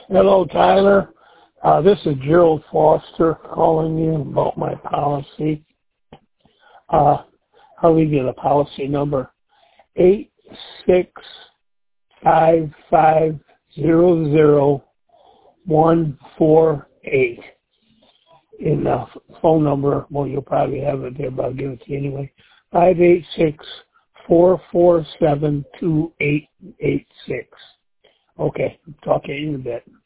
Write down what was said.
Hello, Tyler. This is Gerald Foster calling you about my policy. I'll leave you the policy number 865500148. In the phone number, well, you'll probably have it there, but I'll give it to you anyway. 586-447-2886. Okay, talk to you in a bit.